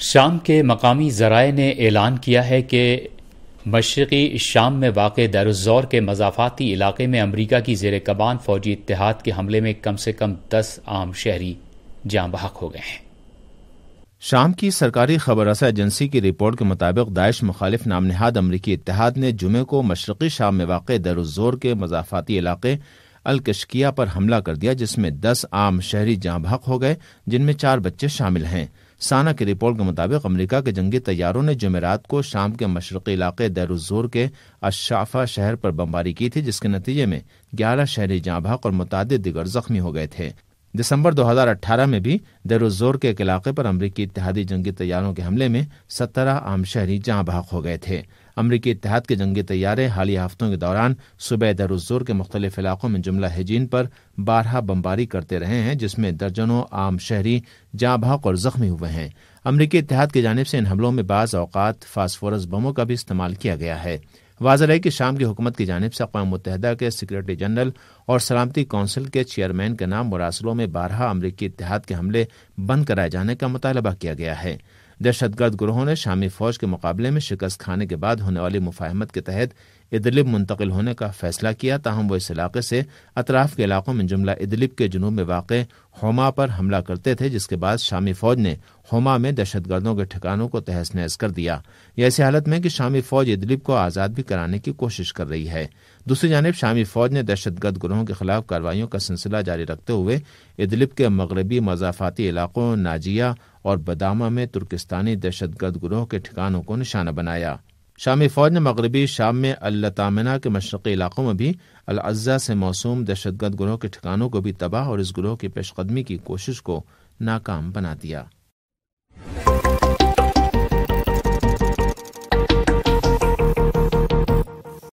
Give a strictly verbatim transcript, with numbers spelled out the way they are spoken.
شام کے مقامی ذرائع نے اعلان کیا ہے کہ مشرقی شام میں واقع دیر الزور کے مضافاتی علاقے میں امریکہ کی زیر کمان فوجی اتحاد کے حملے میں کم سے کم دس عام شہری جاں بحق ہو گئے ہیں۔ شام کی سرکاری خبر رساں ایجنسی کی رپورٹ کے مطابق داعش مخالف نام نہاد امریکی اتحاد نے جمعے کو مشرقی شام میں واقع دیر الزور کے مضافاتی علاقے الکشکیہ پر حملہ کر دیا، جس میں دس عام شہری جاں بحق ہو گئے، جن میں چار بچے شامل ہیں۔ سانا کی رپورٹ کے مطابق امریکہ کے جنگی طیاروں نے جمعرات کو شام کے مشرقی علاقے دیر الزور کے الشافہ شہر پر بمباری کی تھی، جس کے نتیجے میں گیارہ شہری جاں بحق اور متعدد دیگر زخمی ہو گئے تھے۔ دسمبر دو ہزار اٹھارہ میں بھی دیر الزور کے ایک علاقے پر امریکی اتحادی جنگی طیاروں کے حملے میں سترہ عام شہری جاں بحق ہو گئے تھے۔ امریکی اتحاد کے جنگی طیارے حالیہ ہفتوں کے دوران صوبہ دیر الزور کے مختلف علاقوں میں جملہ ہجین پر بارہا بمباری کرتے رہے ہیں، جس میں درجنوں عام شہری جاں بحق اور زخمی ہوئے ہیں۔ امریکی اتحاد کی جانب سے ان حملوں میں بعض اوقات فاسفورس بموں کا بھی استعمال کیا گیا ہے۔ واضح ہے کہ شام کی حکومت کی جانب سے اقوام متحدہ کے سیکریٹری جنرل اور سلامتی کونسل کے چیئرمین کے نام مراسلوں میں بارہا امریکی اتحاد کے حملے بند کرائے جانے کا مطالبہ کیا گیا ہے۔ دہشت گرد گروہوں نے شامی فوج کے مقابلے میں شکست کھانے کے بعد ہونے والی مفاہمت کے تحت ادلب منتقل ہونے کا فیصلہ کیا، تاہم وہ اس علاقے سے اطراف کے علاقوں میں جملہ ادلب کے جنوب میں واقع ہوما پر حملہ کرتے تھے، جس کے بعد شامی فوج نے ہوما میں دہشت گردوں کے ٹھکانوں کو تہس نہس کر دیا۔ یہ ایسی حالت میں کہ شامی فوج ادلب کو آزاد بھی کرانے کی کوشش کر رہی ہے۔ دوسری جانب شامی فوج نے دہشت گرد گروہوں کے خلاف کارروائیوں کا سلسلہ جاری رکھتے ہوئے ادلب کے مغربی مضافاتی علاقوں ناجیہ اور بدامہ میں ترکستانی دہشت گرد گروہ کے ٹھکانوں کو نشانہ بنایا۔ شامی فوج نے مغربی شام میں اللتامنہ کے مشرقی علاقوں میں بھی العزہ سے موسوم دہشت گرد گروہ کے ٹھکانوں کو بھی تباہ اور اس گروہ کی پیش قدمی کی کوشش کو ناکام بنا دیا۔